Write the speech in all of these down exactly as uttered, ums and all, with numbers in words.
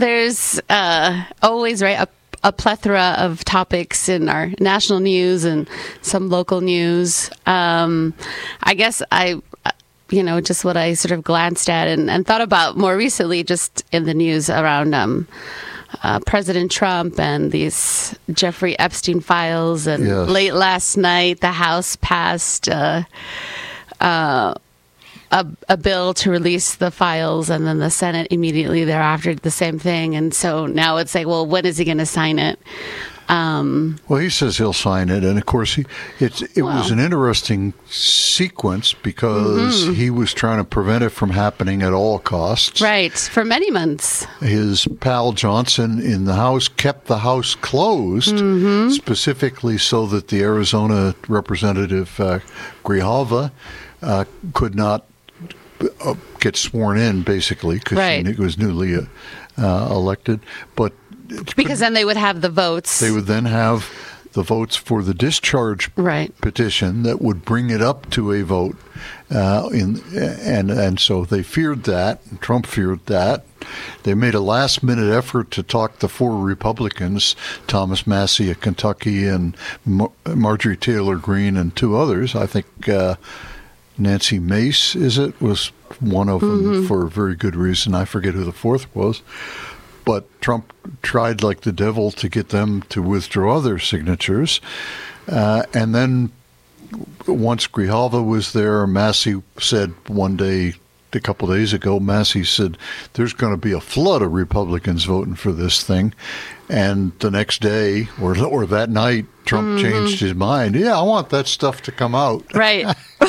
there's uh, always, right, a, a plethora of topics in our national news and some local news. Um, I guess I, you know, just what I sort of glanced at and, and thought about more recently just in the news around um, uh, President Trump and these Jeffrey Epstein files. And yes. late last night, the House passed uh, uh, a, a bill to release the files, and then the Senate immediately thereafter did the same thing. And so now it's like, well, when is he going to sign it? Um, well, he says he'll sign it, and of course, he it's it Wow. was an interesting sequence because Mm-hmm. he was trying to prevent it from happening at all costs. right, for many months. His pal Johnson in the House kept the House closed, Mm-hmm. specifically so that the Arizona representative uh, Grijalva uh, could not uh, get sworn in, basically, because Right. he was newly uh, uh, elected, but. Because then they would have the votes. They would then have the votes for the discharge Right. petition that would bring it up to a vote. Uh, in and and so they feared that. Trump feared that. They made a last-minute effort to talk the four Republicans, Thomas Massie of Kentucky and Mar- Marjorie Taylor Greene and two others. I think uh, Nancy Mace, is it, was one of them Mm-hmm. for a very good reason. I forget who the fourth was. But Trump tried like the devil to get them to withdraw their signatures. Uh, and then once Grijalva was there, Massey said one day, a couple of days ago, Massey said, there's going to be a flood of Republicans voting for this thing. And the next day, or, or that night, Trump Mm-hmm. changed his mind. Yeah, I want that stuff to come out. Right.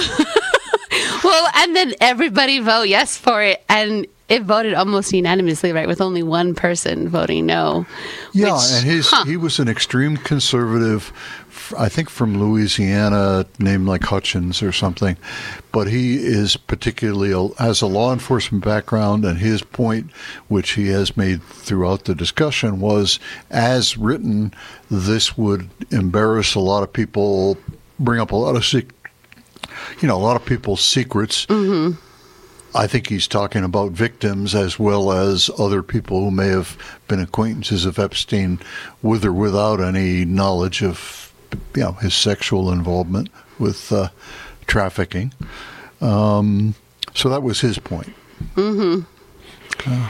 Well, and then everybody vote yes for it, and it voted almost unanimously, right, with only one person voting no. Yeah, which, and his huh. he was an extreme conservative, f- I think from Louisiana, named like Hutchins or something. But he is particularly a, has a law enforcement background, and his point, which he has made throughout the discussion, was as written, this would embarrass a lot of people, bring up a lot of sec- you know, a lot of people's secrets. Mm-hmm. I think he's talking about victims as well as other people who may have been acquaintances of Epstein with or without any knowledge of, you know, his sexual involvement with uh, trafficking. Um, so that was his point. Mm-hmm. Uh,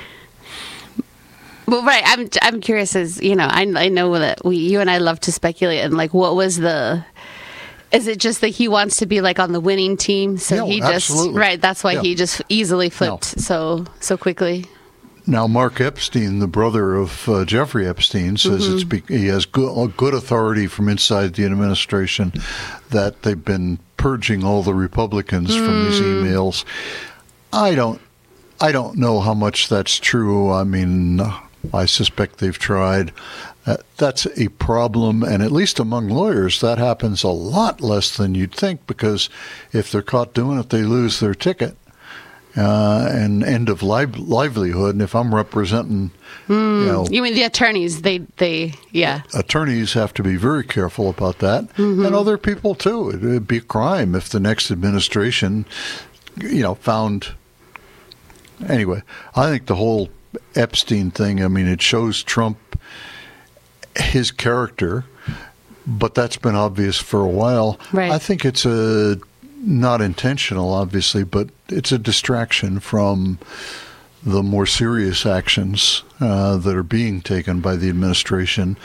Well, right. I'm I'm curious, as you know, I I know that we you and I love to speculate, and like, what was the. Is it just that he wants to be like on the winning team, so No, he just absolutely. right? That's why Yeah. he just easily flipped No. so so quickly. Now, Mark Epstein, the brother of uh, Jeffrey Epstein, says Mm-hmm. it's be- he has good, good authority from inside the administration that they've been purging all the Republicans from these Mm. emails. I don't, I don't know how much that's true. I mean, I suspect they've tried. Uh, that's a problem, and at least among lawyers, that happens a lot less than you'd think, because if they're caught doing it, they lose their ticket. Uh, and end of live, livelihood. And if I'm representing, you know, You mean the attorneys? They they yeah. attorneys have to be very careful about that, Mm-hmm. and other people too. It would be a crime if the next administration, you know, found. Anyway, I think the whole Epstein thing, I mean, it shows Trump his character, but that's been obvious for a while. Right. I think it's a not intentional, obviously, but it's a distraction from the more serious actions uh, that are being taken by the administration.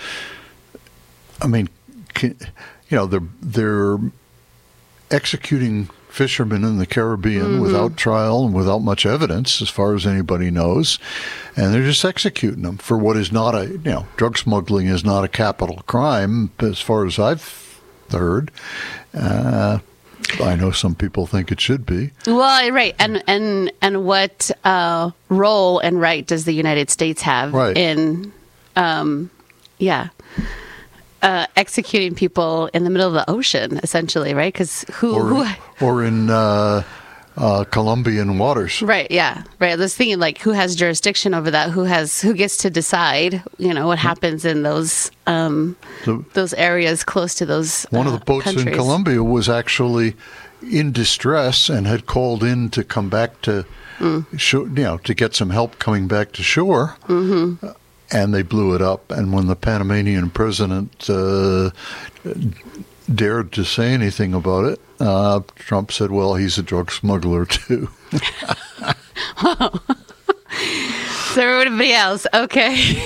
I mean, can, you know, they're they're executing fishermen in the Caribbean Mm-hmm. without trial and without much evidence, as far as anybody knows, and they're just executing them for what is not a, you know, drug smuggling is not a capital crime, as far as I've heard. Uh, I know some people think it should be. Well, right, and and and what uh, role and right does the United States have Right. in, um, yeah, uh, executing people in the middle of the ocean, essentially, right? Because who, Or, who, or in uh, uh, Colombian waters. right? Yeah, right. I was thinking, like, who has jurisdiction over that? Who has who gets to decide? You know, what happens in those um, The- those areas close to those. One of uh, the boats in countries. Colombia was actually in distress and had called in to come back to mm. show, you know, to get some help coming back to shore. Mm-hmm. Uh, and they blew it up. And when the Panamanian president uh, dared to say anything about it, uh, Trump said, well, he's a drug smuggler, too. Wow. So everybody else, okay.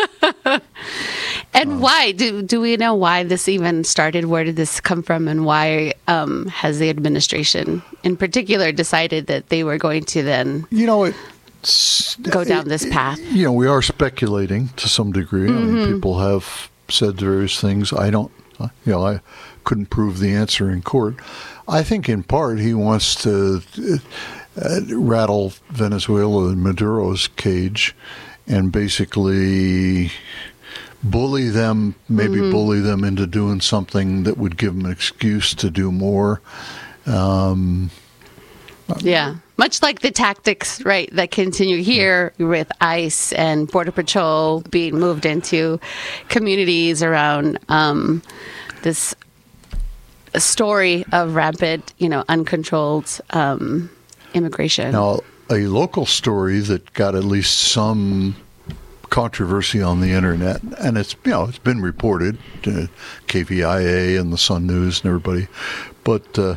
And um, why? Do do we know why this even started? Where did this come from? And why um, has the administration in particular decided that they were going to then you know, it, go down this path? You know, we are speculating to some degree. Mm-hmm. I mean, people have said various things. I don't, you know, I couldn't prove the answer in court. I think in part he wants to uh, rattle Venezuela and Maduro's cage and basically bully them, maybe mm-hmm. bully them into doing something that would give them an excuse to do more. Um, yeah, much like the tactics, right, that continue here with ICE and Border Patrol being moved into communities around um, this story of rampant, you know, uncontrolled um, immigration. Now, a local story that got at least some controversy on the internet, and it's, you know, it's been reported to K V I A and the Sun News and everybody, but uh,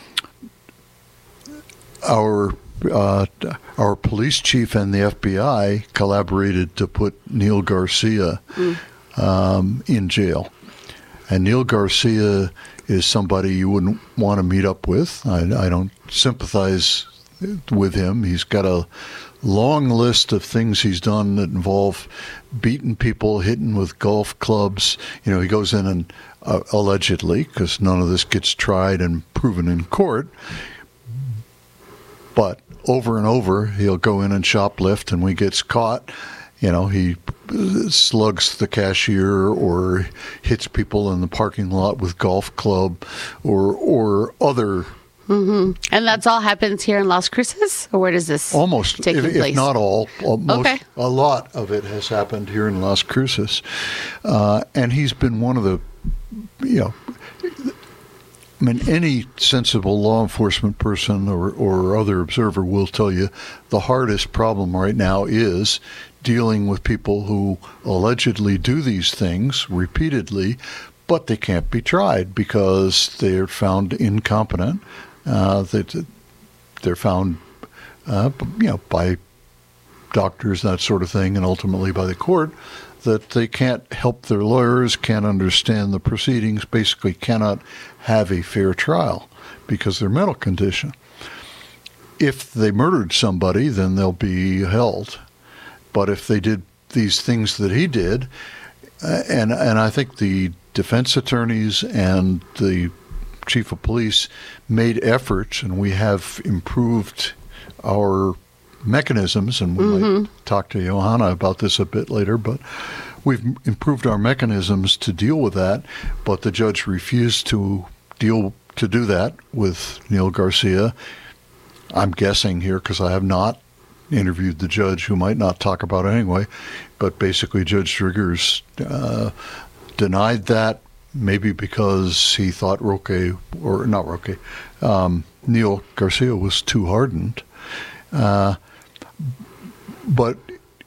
our uh, our police chief and the F B I collaborated to put Neil Garcia mm. um, in jail, and Neil Garcia is somebody you wouldn't want to meet up with. I, I don't sympathize with him. He's got a long list of things he's done that involve beating people, hitting with golf clubs. You know, he goes in and uh, allegedly, because none of this gets tried and proven in court, but over and over he'll go in and shoplift, and when he gets caught, you know, he slugs the cashier or hits people in the parking lot with golf club or or other. Mm-hmm. And that's all happens here in Las Cruces? Or where does this almost, take if, place? If not all, most, okay. a lot of it has happened here in Las Cruces. Uh, and he's been one of the, you know, I mean, any sensible law enforcement person or, or other observer will tell you the hardest problem right now is dealing with people who allegedly do these things repeatedly, but they can't be tried because they're found incompetent. Uh, that they're found, uh, you know, by doctors, that sort of thing, and ultimately by the court, that they can't help their lawyers, can't understand the proceedings, basically cannot have a fair trial because of their mental condition. If they murdered somebody, then they'll be held. But if they did these things that he did, uh, and and I think the defense attorneys and the chief of police made efforts, and we have improved our mechanisms, and we mm-hmm. might talk to Johanna about this a bit later, but we've improved our mechanisms to deal with that, but the judge refused to deal to do that with Neil Garcia. I'm guessing here because I have not interviewed the judge, who might not talk about it anyway, but basically Judge Driggers uh, denied that, maybe because he thought Roque, or not Roque, um, Neil Garcia was too hardened. Uh, but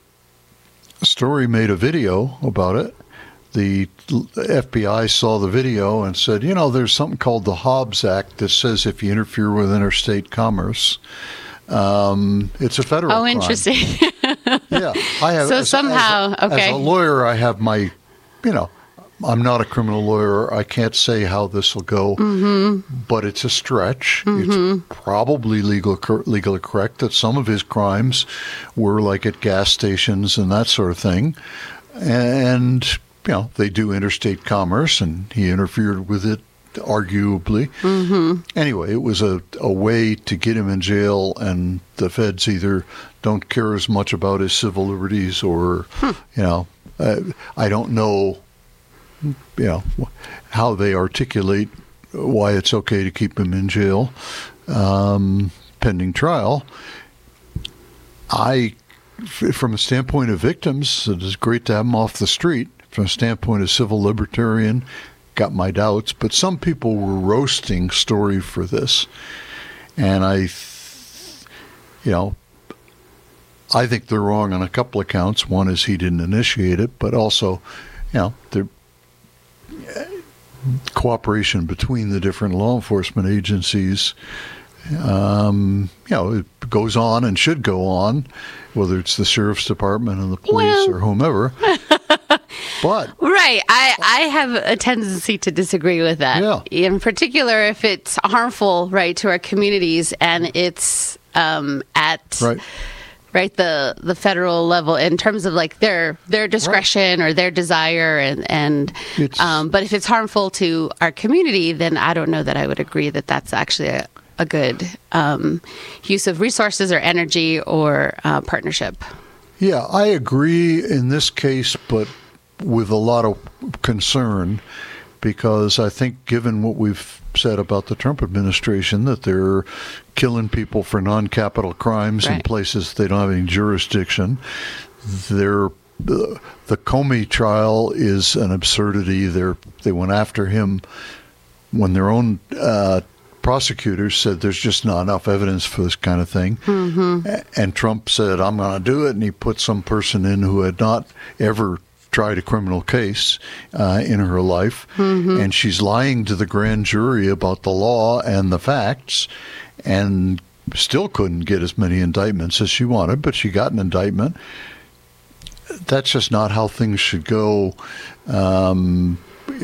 Story made a video about it. The F B I saw the video and said, you know, there's something called the Hobbs Act that says if you interfere with interstate commerce, um, it's a federal oh, crime. interesting. Yeah. I have, so as, somehow, as a, okay. As a lawyer, I have my, you know, I'm not a criminal lawyer. I can't say how this will go, mm-hmm. but it's a stretch. Mm-hmm. It's probably legal, legally correct that some of his crimes were like at gas stations and that sort of thing. And, you know, they do interstate commerce, and he interfered with it, arguably. Mm-hmm. Anyway, it was a, a way to get him in jail, and the feds either don't care as much about his civil liberties or, hmm. you know, uh, I don't know. You know, how they articulate why it's okay to keep him in jail um, pending trial. I, from a standpoint of victims, it is great to have them off the street. From a standpoint of civil libertarian, got my doubts. But some people were roasting Story for this. And I, you know, I think they're wrong on a couple of counts. One is he didn't initiate it, but also, you know, the cooperation between the different law enforcement agencies, um, you know, it goes on and should go on, whether it's the sheriff's department and the police well, or whomever. But right, I, I have a tendency to disagree with that. Yeah. In particular, if it's harmful, right, to our communities and it's um, at right. right the the federal level in terms of like their their discretion right. or their desire and and um, but if it's harmful to our community, then I don't know that I would agree that that's actually a, a good um, use of resources or energy or uh, partnership. Yeah, I agree in this case, but with a lot of concern, because I think given what we've said about the Trump administration, that they're killing people for non-capital crimes right. in places they don't have any jurisdiction. They're, uh, the Comey trial is an absurdity. They're, they went after him when their own uh, prosecutors said there's just not enough evidence for this kind of thing. Mm-hmm. And Trump said, I'm going to do it, and he put some person in who had not ever tried a criminal case uh, in her life, mm-hmm. and she's lying to the grand jury about the law and the facts, and still couldn't get as many indictments as she wanted, but she got an indictment. That's just not how things should go. Um,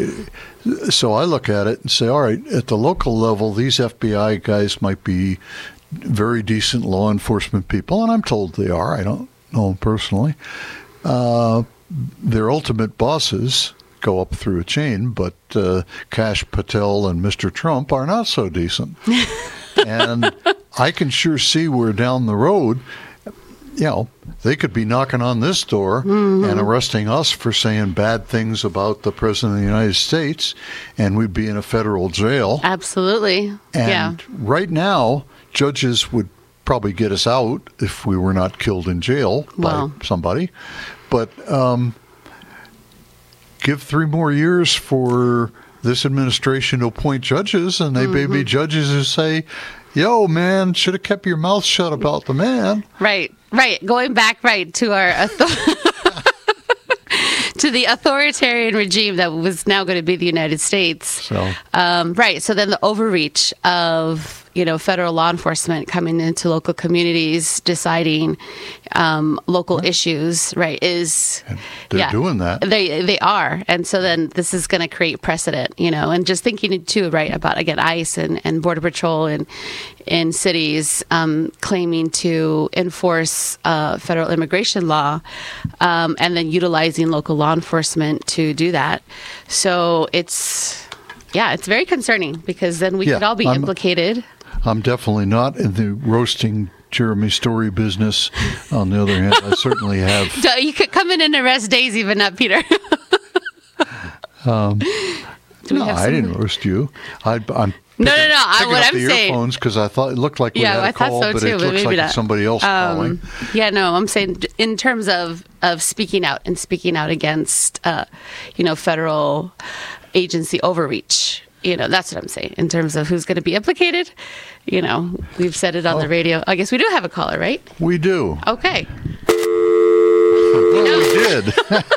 so I look at it and say, all right, at the local level, these F B I guys might be very decent law enforcement people, and I'm told they are. I don't know them personally. Uh, Their ultimate bosses go up through a chain, but uh, Kash Patel and Mister Trump are not so decent. And I can sure see where down the road, you know, they could be knocking on this door mm-hmm. and arresting us for saying bad things about the President of the United States, and we'd be in a federal jail. Absolutely. And yeah. right now, judges would probably get us out if we were not killed in jail well. by somebody. But um, give three more years for this administration to appoint judges, and they mm-hmm. may be judges who say, yo, man, should have kept your mouth shut about the man. Right, right. Going back, right, to our authority. To the authoritarian regime that was now going to be the United States. So, um, right. So then the overreach of, you know, federal law enforcement coming into local communities, deciding um, local right. issues, right, is... And they're yeah, doing that. They they are. And so then this is going to create precedent, you know, and just thinking, too, right, about, again, ICE and, and Border Patrol and in cities um, claiming to enforce uh, federal immigration law um, and then utilizing local law enforcement to do that. So it's, yeah, it's very concerning because then we yeah, could all be I'm, implicated. I'm definitely not in the roasting Jeremy Story business. On the other hand, I certainly have. So you could come in and arrest Daisy, but not Peter. um, no, I didn't roast you. I, I'm No, no, no. I, what up I'm the saying. Earphones because I thought it looked like we yeah, had a I call, thought so but too, it but looks maybe like not. it's somebody else um, calling. Yeah, no. I'm saying in terms of, of speaking out and speaking out against, uh, you know, federal agency overreach. You know, that's what I'm saying in terms of who's going to be implicated. You know, we've said it on oh. the radio. I guess we do have a caller, right? We do. Okay. Well, we did.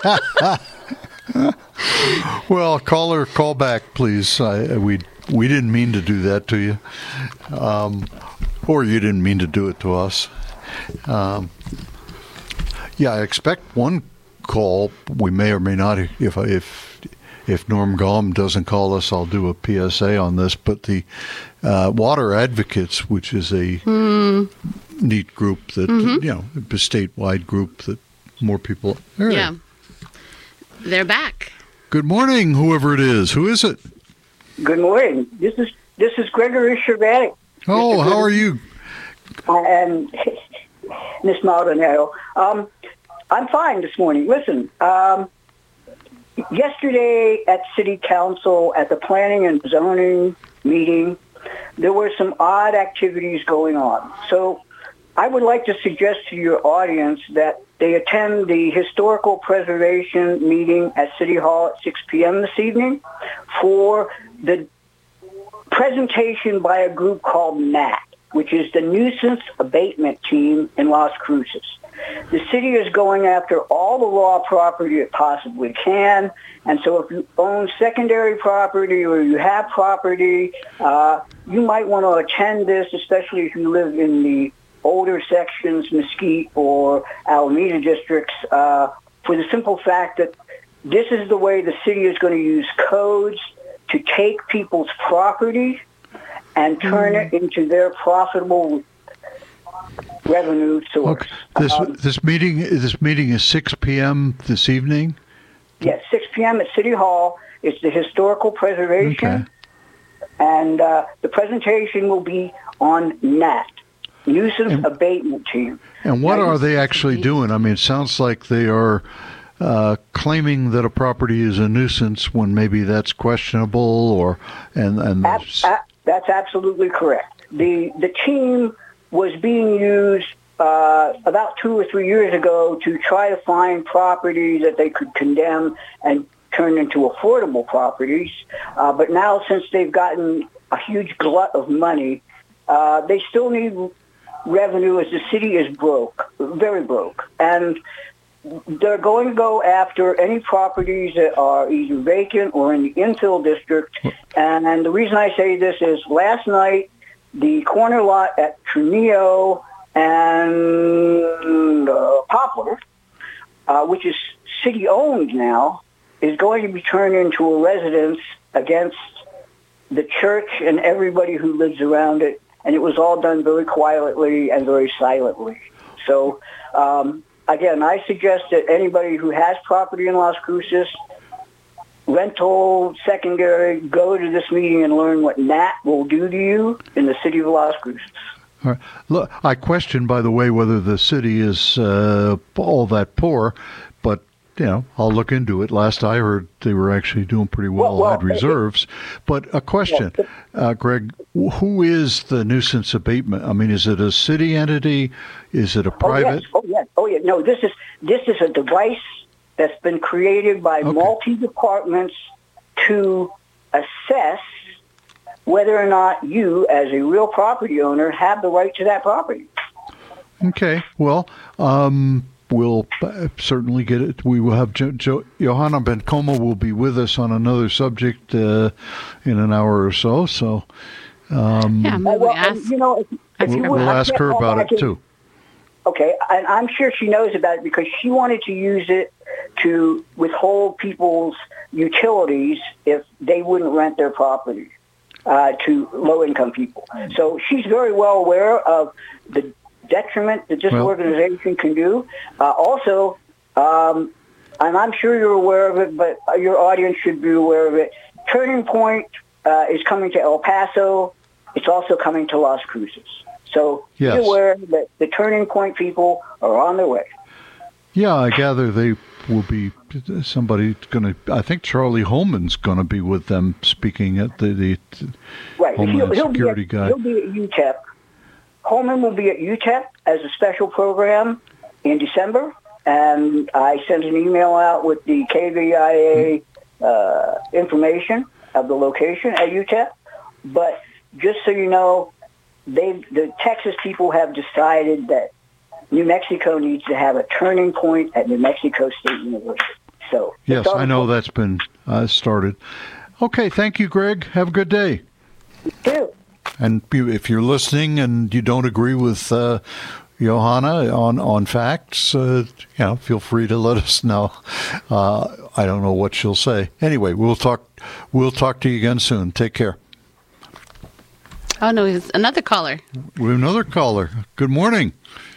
Well, caller, call back, please. I, we we didn't mean to do that to you, um, or you didn't mean to do it to us. Um, yeah, I expect one call. We may or may not. If if if Norm Gollum doesn't call us, I'll do a P S A on this. But the uh, Water Advocates, which is a mm. neat group that mm-hmm. you know, a statewide group that more people. Right. Yeah, they're back. Good morning, whoever it is. Who is it? Good morning. This is this is Gregory Sherbatic. Oh, how are you? And Miss Maldonado. Um, I'm fine this morning. Listen, um, yesterday at City Council, at the Planning and Zoning meeting, there were some odd activities going on. So I would like to suggest to your audience that they attend the Historical Preservation meeting at City Hall at six p.m. this evening for the presentation by a group called N A T, which is the Nuisance Abatement Team in Las Cruces. The city is going after all the raw property it possibly can. And so if you own secondary property or you have property, uh, you might want to attend this, especially if you live in the older sections, Mesquite or Alameda districts, uh, for the simple fact that this is the way the city is going to use codes to take people's property and turn mm. it into their profitable revenue source. Okay. This um, this meeting this meeting is six p.m. this evening? Yes, six p.m. at City Hall. It's the historical preservation. Okay. And uh, the presentation will be on N A T, Nuisance and, Abatement Team. And what now, are they actually doing? I mean, it sounds like they are uh, claiming that a property is a nuisance when maybe that's questionable, or and and ab- ab- that's absolutely correct. The the team was being used uh, about two or three years ago to try to find properties that they could condemn and turn into affordable properties. Uh, but now, since they've gotten a huge glut of money, uh, they still need revenue, as the city is broke, very broke. And they're going to go after any properties that are either vacant or in the infill district. And, and the reason I say this is last night, the corner lot at Trineo and uh, Poplar, uh, which is city-owned now, is going to be turned into a residence against the church and everybody who lives around it. And it was all done very quietly and very silently. So, um, again, I suggest that anybody who has property in Las Cruces, rental, secondary, go to this meeting and learn what N A T will do to you in the city of Las Cruces. All right. Look, I question, by the way, whether the city is uh, all that poor, but, you know, I'll look into it. Last I heard, they were actually doing pretty well, well, well had reserves. It, but a question, yeah, uh, Greg, who is the nuisance abatement? I mean, is it a city entity? Is it a private? Oh, yes. Oh, yes. Oh, yeah. No, this is this is a device that's been created by okay. multi-departments to assess whether or not you, as a real property owner, have the right to that property. Okay. Well, um, we'll certainly get it. We will have jo- jo- Johanna Bencoma will be with us on another subject uh, in an hour or so. So, um, yeah, maybe well, ask, you know, if, if we'll, you would, we'll ask her about it, too. Okay, and I'm sure she knows about it because she wanted to use it to withhold people's utilities if they wouldn't rent their property uh, to low-income people. So she's very well aware of the detriment that this well, organization can do. Uh, also, um, and I'm sure you're aware of it, but your audience should be aware of it, Turning Point uh, is coming to El Paso. It's also coming to Las Cruces. So yes. be aware that the Turning Point people are on their way. Yeah, I gather they will be, somebody going to, I think Charlie Holman's going to be with them speaking at the, the right. Homeland he'll, he'll Security be at, guy. He'll be at U T E P. Holman will be at U T E P as a special program in December, and I sent an email out with the K V I A uh, information of the location at U T E P. But just so you know, they the Texas people have decided that New Mexico needs to have a Turning Point at New Mexico State University. So yes, I know that's been uh, started. Okay, thank you, Greg. Have a good day. You too. And if you're listening and you don't agree with uh, Johanna on, on facts, uh, you know, feel free to let us know. Uh, I don't know what she'll say. Anyway, we'll talk. We'll talk to you again soon. Take care. Oh no, it's another caller. We have another caller. Good morning.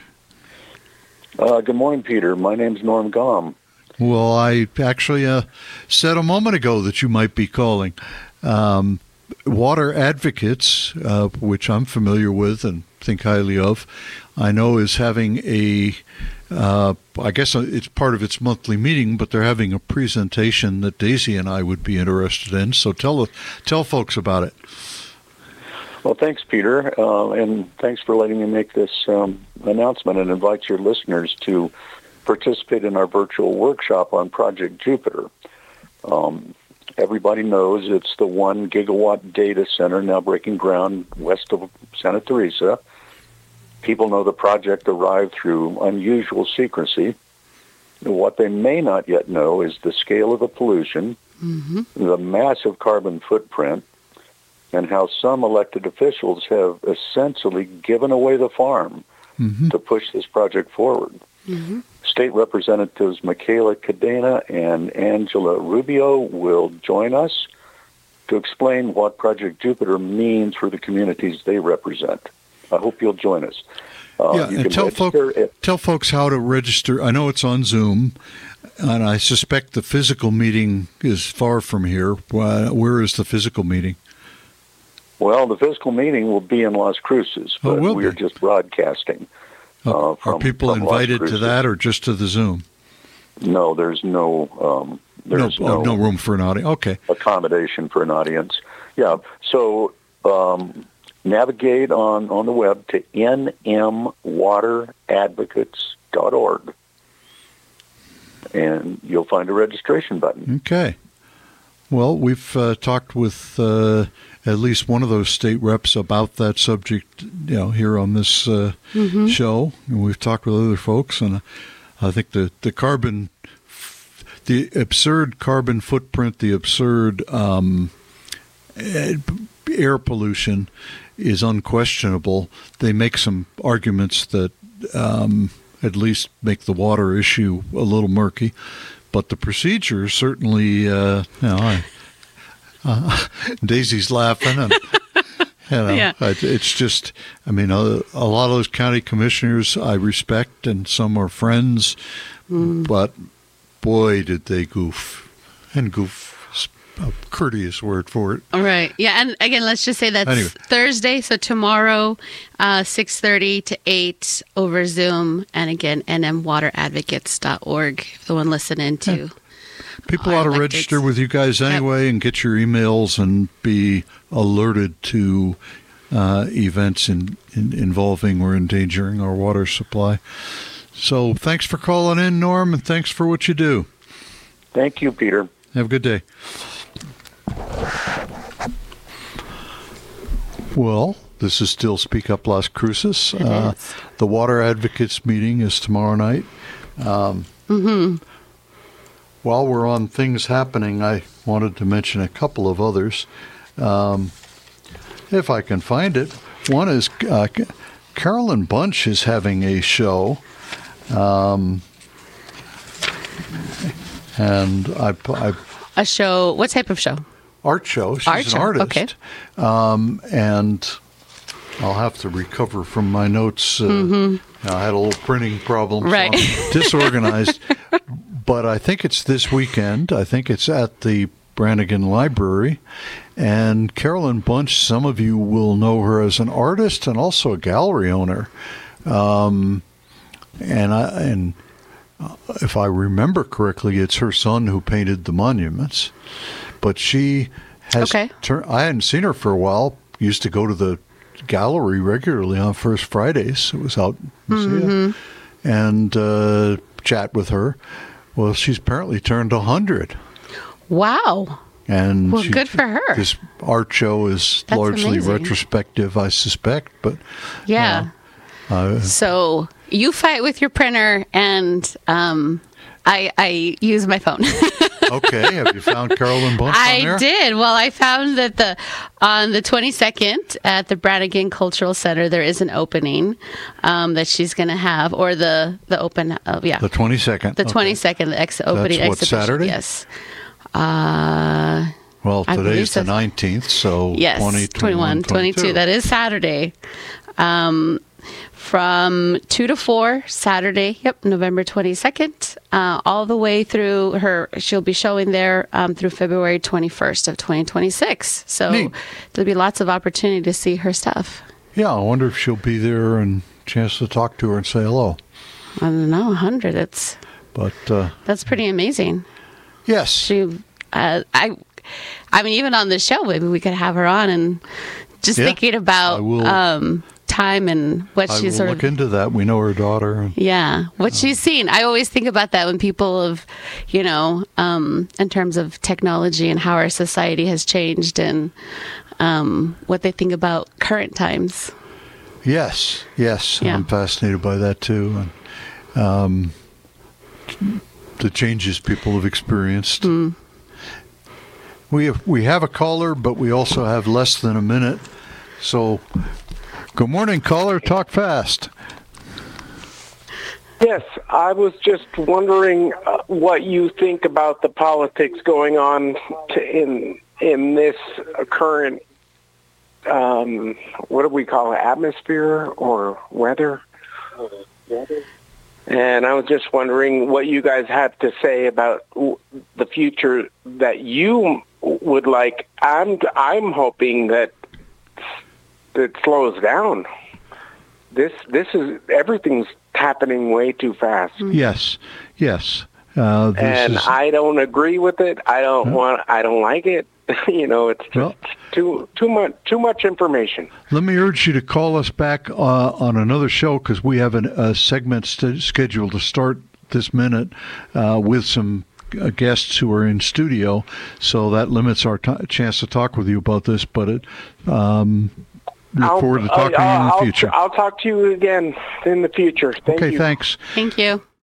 Uh, good morning, Peter. My name's Norm Gom. Well, I actually uh, said a moment ago that you might be calling. Um, Water Advocates, uh, which I'm familiar with and think highly of, I know is having a, uh, I guess it's part of its monthly meeting, but they're having a presentation that Daisy and I would be interested in. So tell tell folks about it. Well, thanks, Peter, uh, and thanks for letting me make this um, announcement and invite your listeners to participate in our virtual workshop on Project Jupiter. Um, everybody knows it's the one gigawatt data center now breaking ground west of Santa Teresa. People know the project arrived through unusual secrecy. What they may not yet know is the scale of the pollution, mm-hmm. the massive carbon footprint, and how some elected officials have essentially given away the farm mm-hmm. to push this project forward. Mm-hmm. State Representatives Michaela Cadena and Angela Rubio will join us to explain what Project Jupiter means for the communities they represent. I hope you'll join us. Uh, yeah, and tell, folk, at, tell folks how to register. I know it's on Zoom, and I suspect the physical meeting is far from here. Where is the physical meeting? Well, the physical meeting will be in Las Cruces, but oh, we're be. just broadcasting. Uh, from, Are people from invited to that or just to the Zoom? No, there's no um, there's no, no, oh, no room for an audience. Okay. Accommodation for an audience. Yeah, so... Um, navigate on, on the web to n m water advocates dot org, and you'll find a registration button. Okay. Well, we've uh, talked with uh, at least one of those state reps about that subject, you know, here on this uh, mm-hmm. show, and we've talked with other folks, and I think the, the carbon, the absurd carbon footprint, the absurd um, air pollution is unquestionable. They make some arguments that um, at least make the water issue a little murky, but the procedure certainly, uh, you know, I, uh, Daisy's laughing, and you know, yeah. it's just, I mean, a, a lot of those county commissioners I respect, and some are friends, mm. but boy, did they goof, and goof. A courteous word for it. All right. Yeah, and again, let's just say that's anyway. Thursday, so tomorrow, uh, six thirty to eight over Zoom, and again, n m water advocates dot org, if the one listening to. Yeah. People ought to register with you guys anyway, yep. and get your emails and be alerted to uh, events in, in, involving or endangering our water supply. So thanks for calling in, Norm, and thanks for what you do. Thank you, Peter. Have a good day. Well, this is still Speak Up Las Cruces. Uh, the Water Advocates meeting is tomorrow night. Um, mm-hmm. While we're on things happening, I wanted to mention a couple of others. Um, if I can find it. One is uh, Carolyn Bunch is having a show. Um, and I... I A show, what type of show? Art show. She's art an show. artist. Okay. Um, and I'll have to recover from my notes. Uh, mm-hmm. I had a little printing problem, so right. I'm disorganized. But I think it's this weekend. I think it's at the Brannigan Library. And Carolyn Bunch, some of you will know her as an artist and also a gallery owner. Um, and I and if I remember correctly, it's her son who painted the monuments. But she has okay. turned, I hadn't seen her for a while. Used to go to the gallery regularly on First Fridays. It was out in Mesilla. Mm-hmm. And uh, chat with her. Well, she's apparently turned one hundred. Wow. And well, she, good for her. This art show is That's largely amazing. Retrospective, I suspect. But yeah. Uh, uh, so you fight with your printer, and um, I, I use my phone. Okay. Have you found Carolyn Bunch I on there? did. Well, I found that the on the twenty-second at the Brannigan Cultural Center, there is an opening um, that she's going to have, or the the open, uh, yeah. The twenty-second. The twenty-second, the ex- opening That's what, exhibition. Saturday? Yes. Uh, well, I believe today's so. the nineteenth, so yes, twenty, twenty-one, twenty-two. That is Saturday. Um, from two to four, Saturday, yep, November twenty-second, uh, all the way through her, she'll be showing there um, through February twenty-first of twenty twenty-six. So Neat. There'll be lots of opportunity to see her stuff. Yeah, I wonder if she'll be there and chance to talk to her and say hello. I don't know, one hundred. It's, but uh, that's pretty amazing. Yes. She, uh, I, I mean, even on the show, maybe we could have her on and just yeah, thinking about I will, um, time and what I she's will sort look of into that. We know her daughter. And, yeah, what uh, she's seen. I always think about that when people have, you know, um, in terms of technology and how our society has changed and um, what they think about current times. Yes, yes, Yeah. I'm fascinated by that too. And, um, the changes people have experienced. Mm. We have, we have a caller, but we also have less than a minute. So, good morning, caller. Talk fast. Yes, I was just wondering uh, what you think about the politics going on to, in in this current, um, what do we call it, atmosphere or weather? And I was just wondering what you guys have to say about w- the future that you would like. I'm I'm hoping that it slows down. This this is everything's happening way too fast. Yes, yes. Uh, this and is, I don't agree with it. I don't Huh? want. I don't like it. you know, it's just Well- too too much too much information. let me urge you to call us back uh, on another show because we have an, a segment st- scheduled to start this minute uh, with some uh, guests who are in studio. So that limits our t- chance to talk with you about this. But it, um, look I'll- forward to talking I'll, to you in the I'll- future. I'll talk to you again in the future. Thank okay, you. thanks. Thank you.